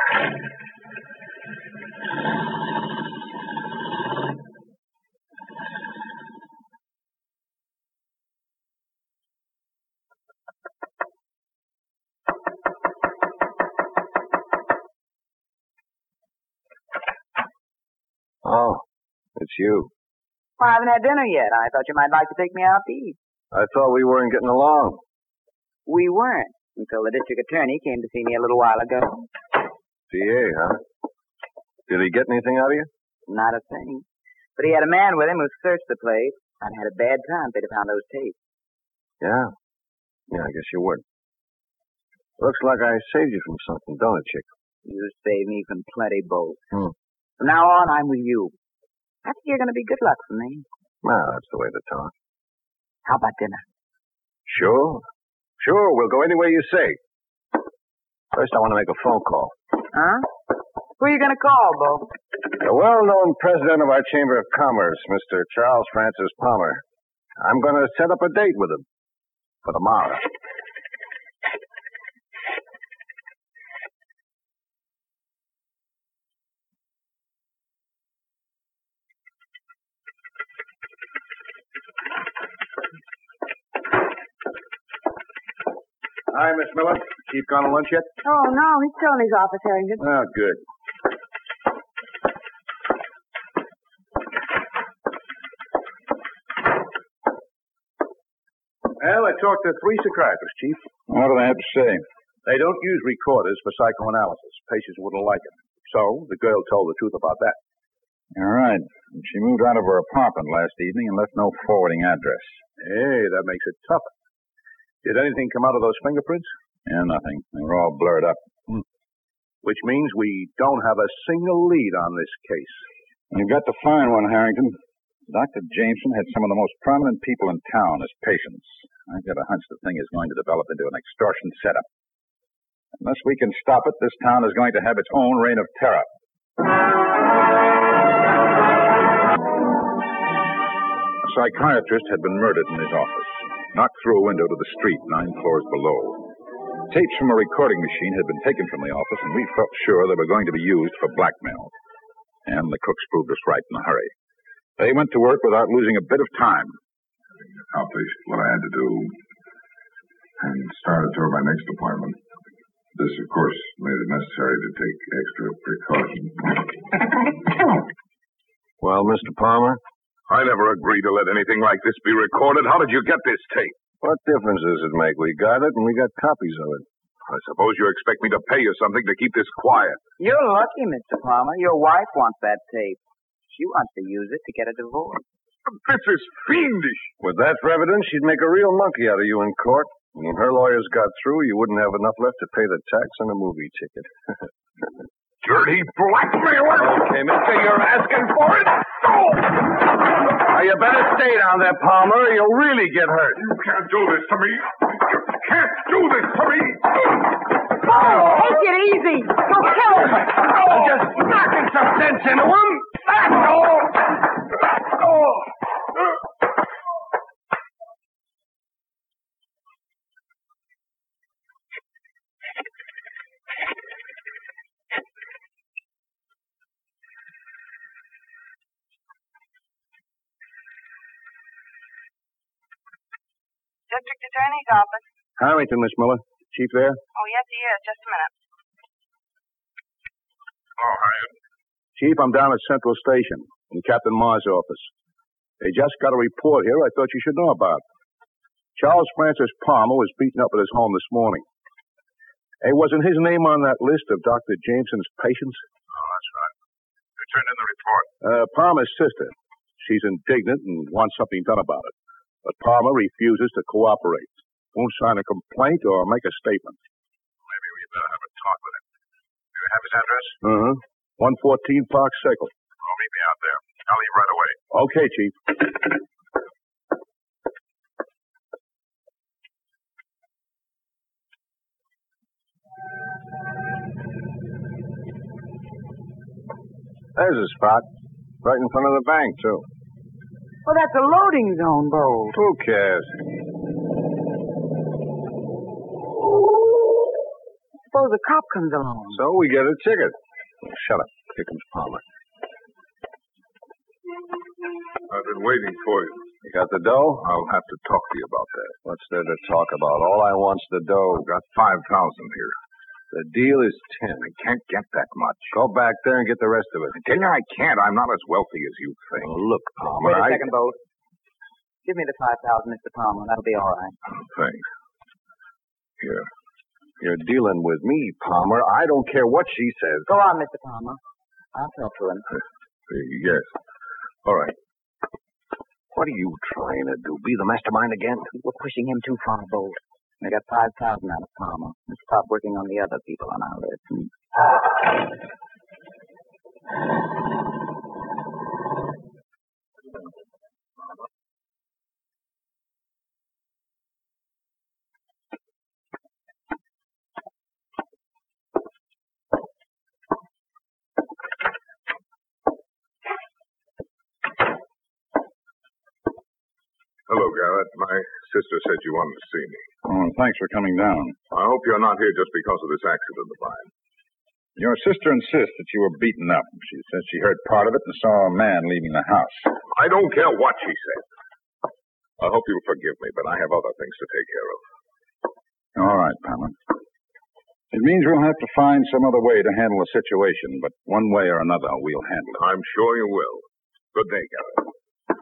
Oh, it's you. Well, I haven't had dinner yet. I thought you might like to take me out to eat. I thought we weren't getting along. We weren't until the district attorney came to see me a little while ago. C A, huh? Did he get anything out of you? Not a thing. But he had a man with him who searched the place. I'd had a bad time if they'd have found those tapes. Yeah. Yeah, I guess you would. Looks like I saved you from something, don't it, Chick? You saved me from plenty, Bo. Hmm. From now on, I'm with you. I think you're going to be good luck for me. Well, that's the way to talk. How about dinner? Sure. Sure, we'll go any way you say. First, I want to make a phone call. Huh? Who are you going to call, Bo? The well-known president of our Chamber of Commerce, Mister Charles Francis Palmer. I'm going to set up a date with him for tomorrow. Hi, Miss Miller. Chief gone to lunch yet? Oh, no, he's still in his office, Harrington. Oh, good. Well, I talked to three psychiatrists, Chief. What do they have to say? They don't use recorders for psychoanalysis. Patients wouldn't like it. So, the girl told the truth about that. All right. She moved out of her apartment last evening and left no forwarding address. Hey, that makes it tougher. Did anything come out of those fingerprints? Yeah, nothing. They were all blurred up. Hmm. Which means we don't have a single lead on this case. You've got to find one, Harrington. Doctor Jameson had some of the most prominent people in town as patients. I've got a hunch the thing is going to develop into an extortion setup. Unless we can stop it, this town is going to have its own reign of terror. A psychiatrist had been murdered in his office, knocked through a window to the street nine floors below. Tapes from a recording machine had been taken from the office, and we felt sure they were going to be used for blackmail. And the crooks proved us right in a hurry. They went to work without losing a bit of time. Accomplished what I had to do and started toward my next appointment. This, of course, made it necessary to take extra precautions. Well, Mister Palmer? I never agreed to let anything like this be recorded. How did you get this tape? What difference does it make? We got it, and we got copies of it. I suppose you expect me to pay you something to keep this quiet. You're lucky, Mister Palmer. Your wife wants that tape. She wants to use it to get a divorce. This is fiendish. With that for evidence, she'd make a real monkey out of you in court. And when her lawyers got through, you wouldn't have enough left to pay the tax on a movie ticket. Dirty blackmailer! Okay, mister, you're asking for it? Oh! Now, you better stay down there, Palmer, or you'll really get hurt. You can't do this to me. You can't do this to me. Oh, take it easy. Go kill him. Oh, just knocking some sense into him. That's all. Oh. District Attorney's office. Harrington, Miss Miller. Chief there? Oh, yes, he is. Just a minute. Oh, Harrington. Chief, I'm down at Central Station in Captain Marr's office. They just got a report here I thought you should know about. Charles Francis Palmer was beaten up at his home this morning. Hey, wasn't his name on that list of Doctor Jameson's patients? Oh, that's right. You turned in the report. Uh, Palmer's sister. She's indignant and wants something done about it. But Palmer refuses to cooperate. Won't sign a complaint or make a statement. Maybe we better have a talk with him. Do you have his address? Uh-huh. one fourteen Park Circle. Oh, meet me out there. I'll leave right away. Okay, Chief. There's a spot. Right in front of the bank, too. Well, that's a loading zone, Bold. Who cares? Suppose a cop comes along. So we get a ticket. Shut up. Here comes Palmer. I've been waiting for you. You got the dough? I'll have to talk to you about that. What's there to talk about? All I want's the dough. I've got five thousand here. The deal is ten. I can't get that much. Go back there and get the rest of it. I tell you I can't. I'm not as wealthy as you think. Oh, look, Palmer. Wait a I... second, Bold. Give me the five thousand, Mister Palmer. That'll be all right. Thanks. Here. You're dealing with me, Palmer. I don't care what she says. Go on, Mister Palmer. I'll talk to him. Yes. All right. What are you trying to do? Be the mastermind again? We're pushing him too far, Bold. I got five thousand out of Palmer. Let's stop working on the other people on our list. Garrett. My sister said you wanted to see me. Oh, thanks for coming down. I hope you're not here just because of this accident of mine. Your sister insists that you were beaten up. She says she heard part of it and saw a man leaving the house. I don't care what she said. I hope you'll forgive me, but I have other things to take care of. All right, Palmer. It means we'll have to find some other way to handle the situation, but one way or another, we'll handle it. I'm sure you will. Good day, Garrett.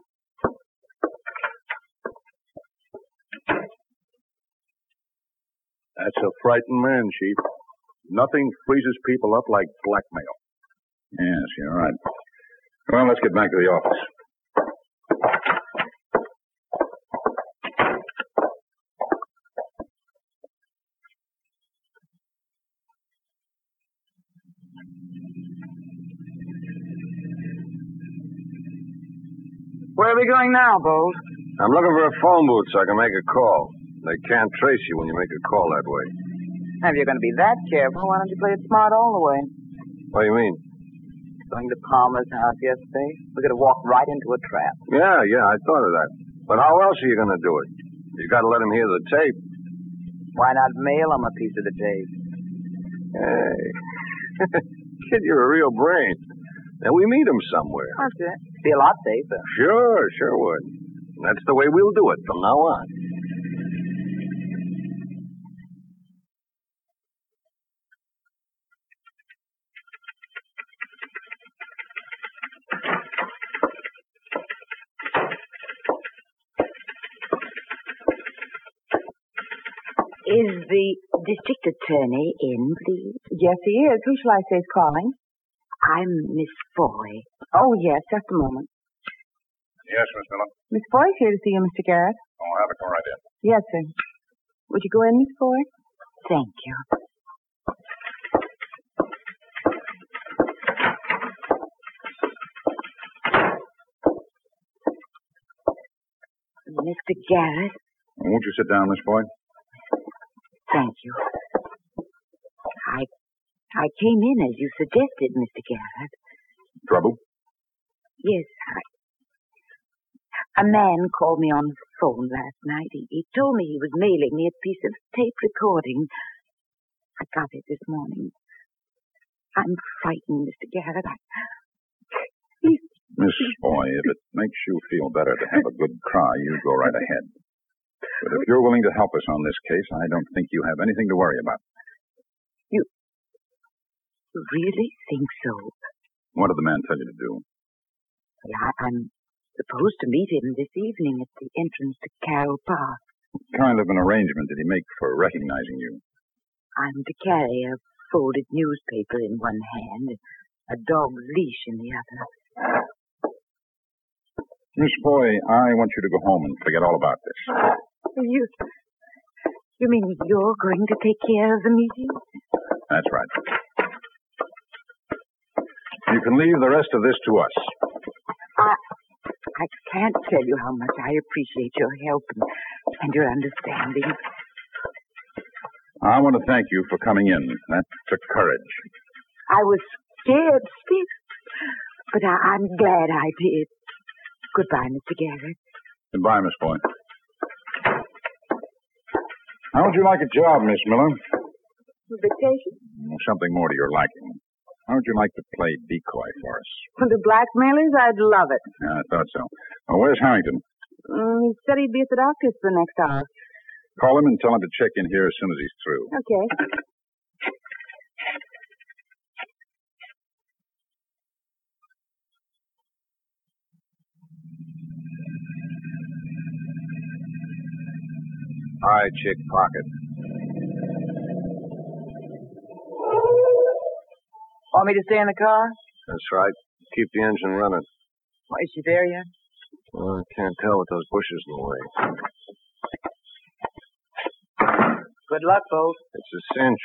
That's a frightened man, Chief. Nothing freezes people up like blackmail. Yes, you're right. Well, let's get back to the office. Where are we going now, Bolt? I'm looking for a phone booth so I can make a call. They can't trace you when you make a call that way. If you're going to be that careful, why don't you play it smart all the way? What do you mean? Going to Palmer's house yesterday, we're going to walk right into a trap. Yeah, yeah, I thought of that. But how else are you going to do it? You got to let him hear the tape. Why not mail him a piece of the tape? Hey, kid, you're a real brain. Now we meet him somewhere. That's it. Be a lot safer. Sure, sure would. That's the way we'll do it from now on. Is the district attorney in, please? Yes, he is. Who shall I say is calling? I'm Miss Foy. Oh, yes, just a moment. Yes, Miss Miller. Miss Foy's here to see you, Mister Garrett. Oh, have it come right in. Yes, sir. Would you go in, Miss Foy? Thank you. Mister Garrett? Won't you sit down, Miss Foy? Thank you. I I came in as you suggested, Mister Garrett. Trouble? Yes, I... A man called me on the phone last night. He, he told me he was mailing me a piece of tape recording. I got it this morning. I'm frightened, Mister Garrett. I... Please... Miss Foy, if it makes you feel better to have a good cry, you go right ahead. But if you're willing to help us on this case, I don't think you have anything to worry about. You really think so? What did the man tell you to do? Well, I, I'm supposed to meet him this evening at the entrance to Carroll Park. What kind of an arrangement did he make for recognizing you? I'm to carry a folded newspaper in one hand, a dog's leash in the other. Miss Foy, I want you to go home and forget all about this. You, you mean you're going to take care of the meeting? That's right. You can leave the rest of this to us. I, I can't tell you how much I appreciate your help and, and your understanding. I want to thank you for coming in. That took courage. I was scared stiff, but I, I'm glad I did. Goodbye, Mister Garrett. Goodbye, Miss Foy. How would you like a job, Miss Miller? Vacation? Something more to your liking. How would you like to play decoy for us? For the blackmailers, I'd love it. Yeah, I thought so. Well, where's Harrington? Mm, he said he'd be at the doctor's for the next hour. Call him and tell him to check in here as soon as he's through. Okay. All right, chick, pocket. Want me to stay in the car? That's right. Keep the engine running. Why, is she there yet? Well, I can't tell with those bushes in the way. Good luck, Bo. It's a cinch.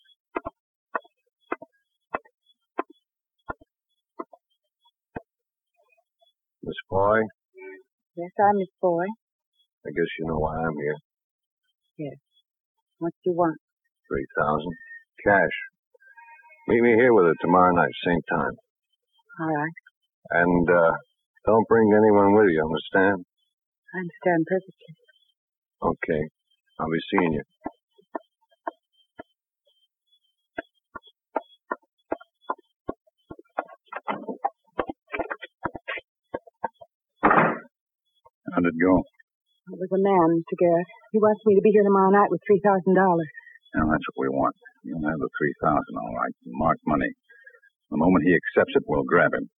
Miss Foy? Yes, I'm Miss Foy. I guess you know why I'm here. Yes. What do you want? Three thousand. Cash. Meet me here with her tomorrow night, same time. All right. And, uh, don't bring anyone with you, understand? I understand perfectly. Okay. I'll be seeing you. How'd it go? It was a man, Mister Garrett. He wants me to be here tomorrow night with three thousand dollars. Yeah, that's what we want. You'll have the three thousand, all right. Marked money. The moment he accepts it, we'll grab him.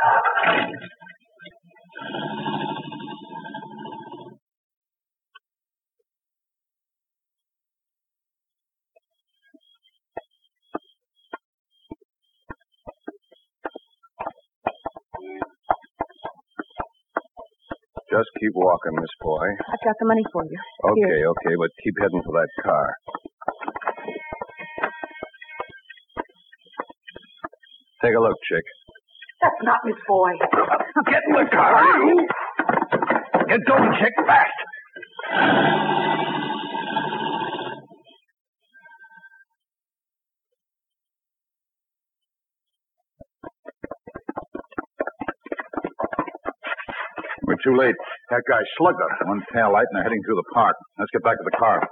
Just keep walking, Miss Foy. I've got the money for you. Okay, Here. okay, but keep heading for that car. Take a look, chick. That's not Miss Foy. Get in the car, you! Get going, chick, fast! We're too late. That guy slugged her. One tail light and they're heading through the park. Let's get back to the car.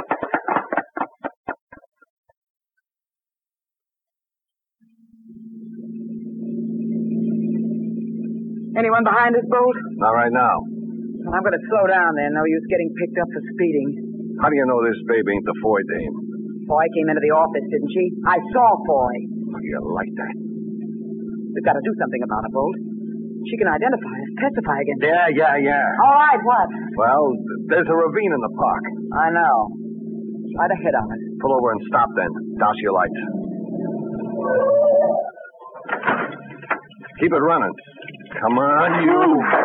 Anyone behind us, Bolt? Not right now. Well, I'm going to slow down then. No use getting picked up for speeding. How do you know this babe ain't the Foy dame? Foy came into the office, didn't she? I saw Foy. How do you like that? We've got to do something about it, Bolt. She can identify us, testify against us. Yeah, yeah, yeah. All right, what? Well, there's a ravine in the park. I know. Try to hit on it. Pull over and stop then. Douse your lights. Keep it running. Come on, you.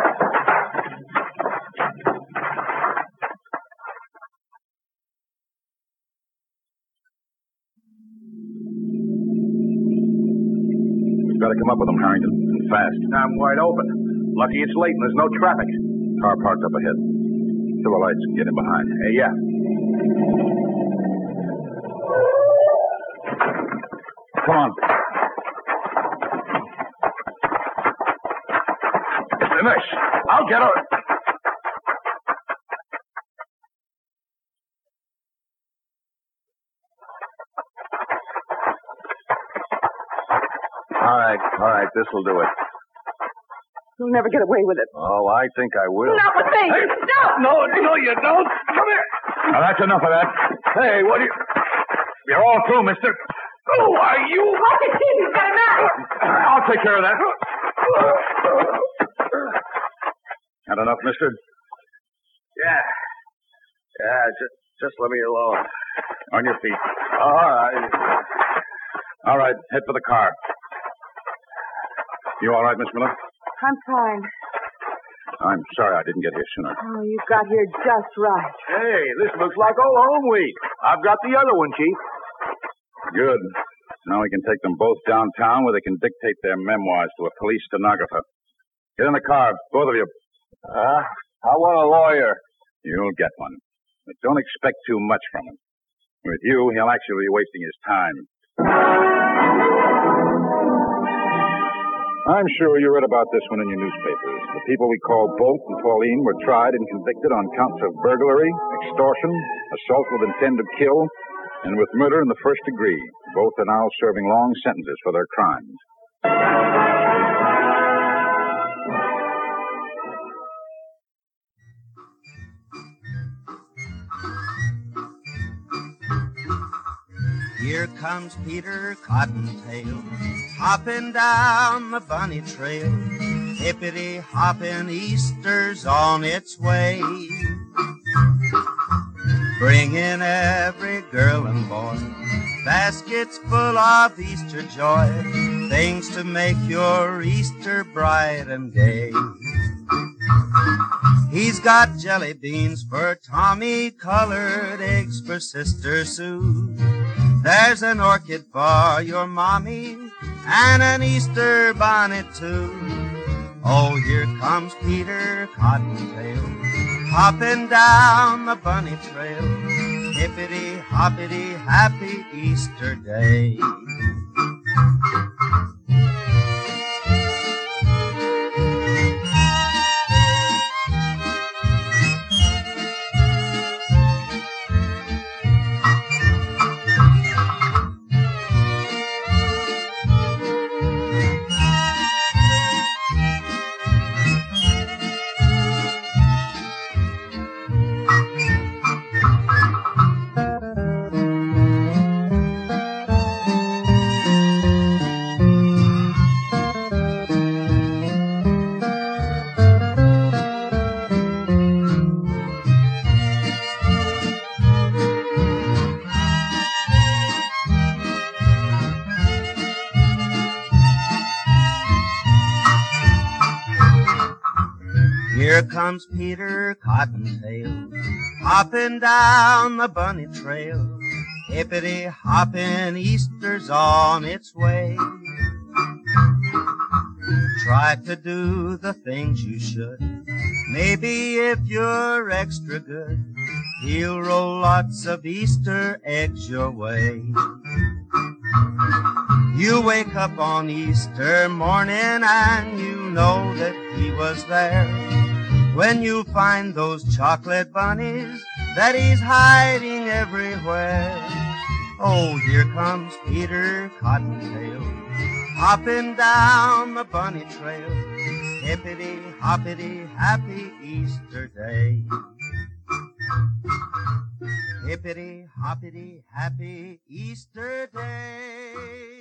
We've got to come up with them, Harrington, and fast. I'm wide open. Lucky it's late and there's no traffic. Car parked up ahead. Fill the lights and get in behind. Hey, yeah. Come on. Finish. I'll get her. All right, all right, this'll do it. You'll never get away with it. Oh, I think I will. Not with me! Hey, Stop! No, no, you don't. Come here. Now, that's enough of that. Hey, what do you... You're all through, mister. Who are you? Watch it, see, he's got a knife. I'll take care of that. Had enough, mister? Yeah. Yeah, just just let me alone. On your feet. All right. All right, head for the car. You all right, Miss Miller? I'm fine. I'm sorry I didn't get here sooner. Oh, you got here just right. Hey, this looks like old home week. I've got the other one, Chief. Good. Now we can take them both downtown where they can dictate their memoirs to a police stenographer. Get in the car, both of you. Uh, I want a lawyer. You'll get one. But don't expect too much from him. With you, he'll actually be wasting his time. I'm sure you read about this one in your newspapers. The people we call Bolt and Pauline were tried and convicted on counts of burglary, extortion, assault with intent to kill, and with murder in the first degree. Both are now serving long sentences for their crimes. Here comes Peter Cottontail, hopping down the bunny trail. Hippity hopping, Easter's on its way, bringing every girl and boy baskets full of Easter joy, things to make your Easter bright and gay. He's got jelly beans for Tommy, colored eggs for Sister Sue. There's an orchid for your mommy and an Easter bonnet too. Oh, here comes Peter Cottontail, hopping down the bunny trail. Hippity hoppity, happy Easter day. Here comes Peter Cottontail, hopping down the bunny trail. Hippity hopping, Easter's on its way. Try to do the things you should. Maybe if you're extra good, he'll roll lots of Easter eggs your way. You wake up on Easter morning and you know that he was there. When you find those chocolate bunnies that he's hiding everywhere. Oh, here comes Peter Cottontail, hopping down the bunny trail. Hippity hoppity, happy Easter day. Hippity hoppity, happy Easter day.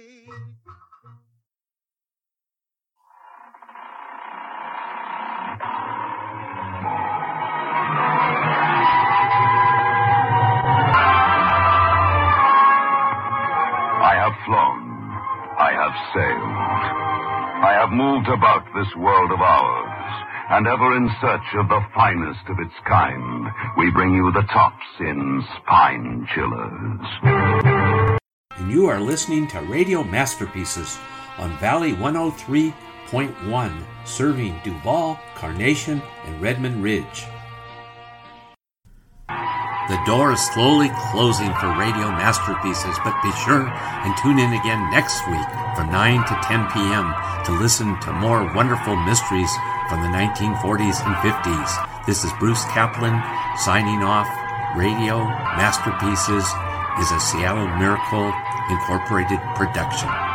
I have flown. I have sailed. I have moved about this world of ours, and ever in search of the finest of its kind, we bring you the tops in Spine Chillers. And you are listening to Radio Masterpieces on Valley one oh three point one, serving Duval, Carnation, and Redmond Ridge. The door is slowly closing for Radio Masterpieces, but be sure and tune in again next week from nine to ten p.m. to listen to more wonderful mysteries from the nineteen forties and fifties. This is Bruce Kaplan signing off. Radio Masterpieces is a Seattle Miracle Incorporated production.